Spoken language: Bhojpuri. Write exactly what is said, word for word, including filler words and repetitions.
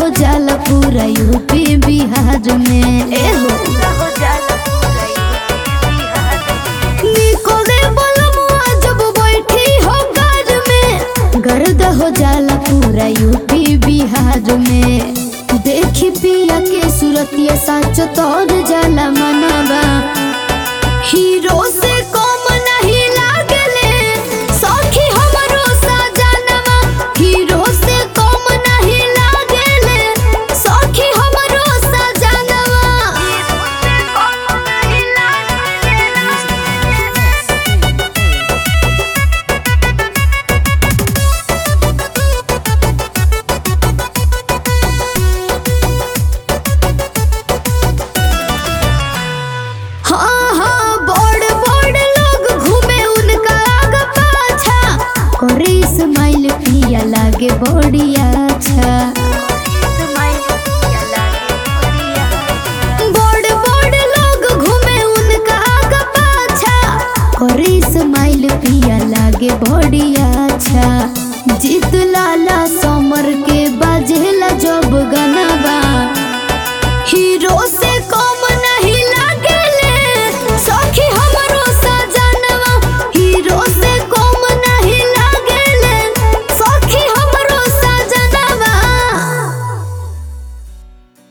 हो जाला पूरा यूपी बिहार में। ए हो निकोले बलमुआ जब बैठी हो घर में, गर्द हो जाला पूरा यूपी बिहार में। देखी पिया के सूरतिया साच तोर जाला मनवा, हीरो से कम नहीं लागले सखी हमरो सजनवा। हीरो से कम नहीं लागले सखी हमरो सजनवा। हाँ हाँ बड़ बड़ लोग घूमे उनका आगे पाछा, करे इस्माइल पिया लागे बड़ी अच्छा। बड़ बड़ लोग घूमे उनका आगे पाछा, करे इस्माइल पिया लागे बड़ी अच्छा। जीत लाला समर के बाजेला जब गनवा, हीरो से